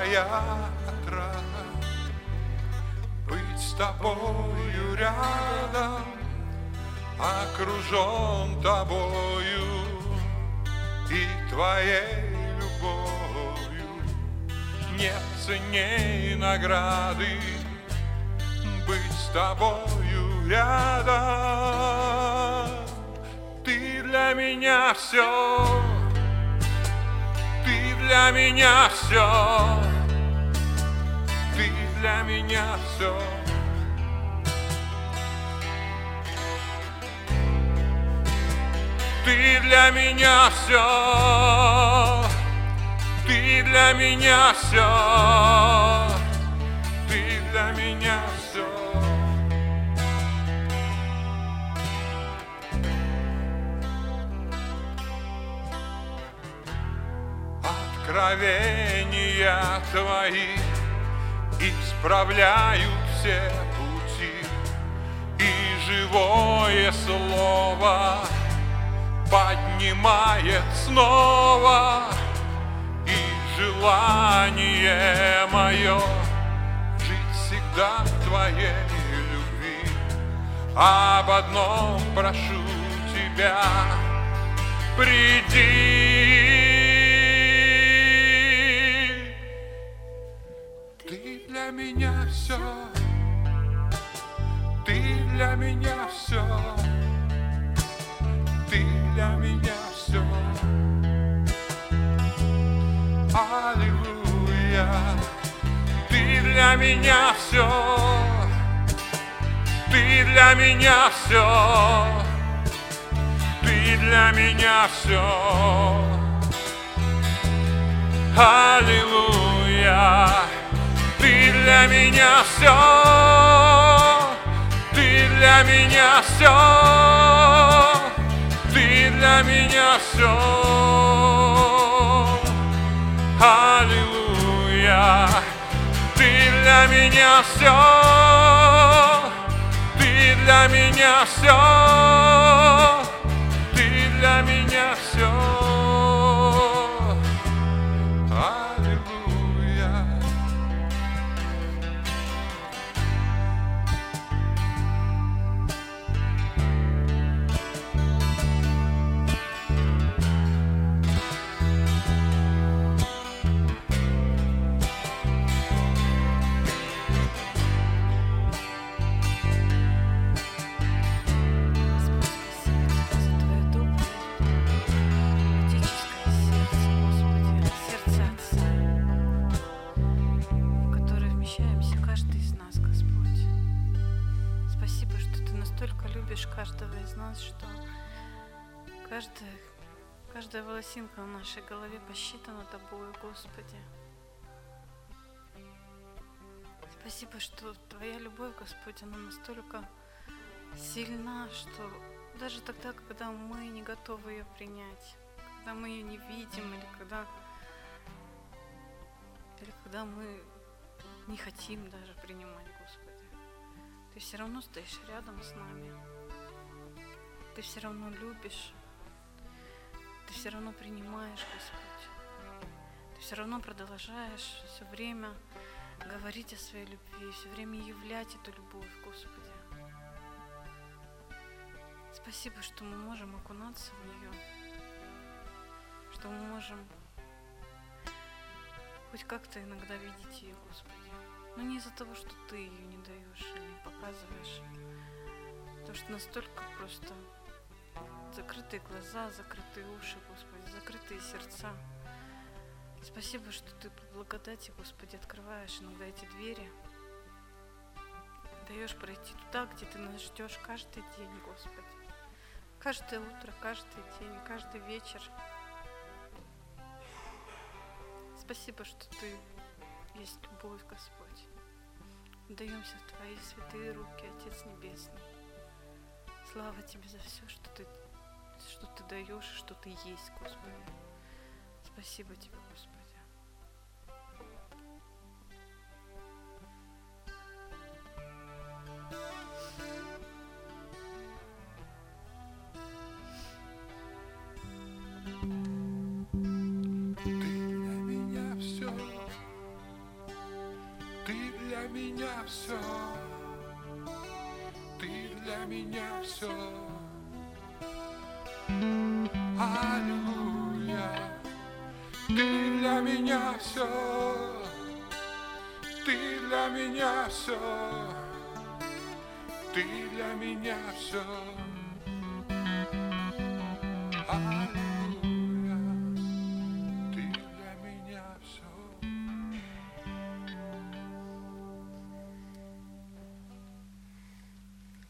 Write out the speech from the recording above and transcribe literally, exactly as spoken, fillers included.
моя отрада, быть с тобою рядом, окружен тобою и твоей любовью. Нет ценней награды быть с тобою рядом. Ты для меня все, ты для меня все, ты для меня все. Ты для меня все, ты для меня все, ты для меня все. Откровения твои исправляют все пути, и живое слово поднимает снова, и желание мое жить всегда в твоей любви. Об одном прошу тебя: приди. Ты для меня все, ты для меня все, ты для меня все. Аллилуйя. Ты для меня все, ты для меня все, ты для меня все. Аллилуйя. Ты для меня все, ты для меня все, ты для меня все. Аллилуйя. Ты для меня все, ты для меня все, ты для меня все. Аллилуйя. Каждого из нас, что каждая, каждая волосинка в нашей голове посчитана Тобою, Господи. Спасибо, что Твоя любовь, Господь, она настолько сильна, что даже тогда, когда мы не готовы ее принять, когда мы ее не видим, или когда, или когда мы не хотим даже принимать, Господи, Ты все равно стоишь рядом с нами. Ты все равно любишь, Ты все равно принимаешь, Господь. Ты все равно продолжаешь все время говорить о своей любви, все время являть эту любовь, Господи. Спасибо, что мы можем окунаться в нее, что мы можем хоть как-то иногда видеть ее, Господи. Но не из-за того, что Ты ее не даешь или не показываешь, потому что настолько просто закрытые глаза, закрытые уши, Господи, закрытые сердца. Спасибо, что Ты по благодати, Господи, открываешь иногда эти двери, даешь пройти туда, где Ты нас ждешь каждый день, Господи. Каждое утро, каждый день, каждый вечер. Спасибо, что Ты есть любовь, Господь. Даемся в Твои святые руки, Отец Небесный. Слава Тебе за все, что Ты, что Ты даешь, что Ты есть, Господи. Спасибо Тебе, Господи. Ты для меня все, меня все. Аллилуйя, ты для меня все, ты для меня все, ты для меня все.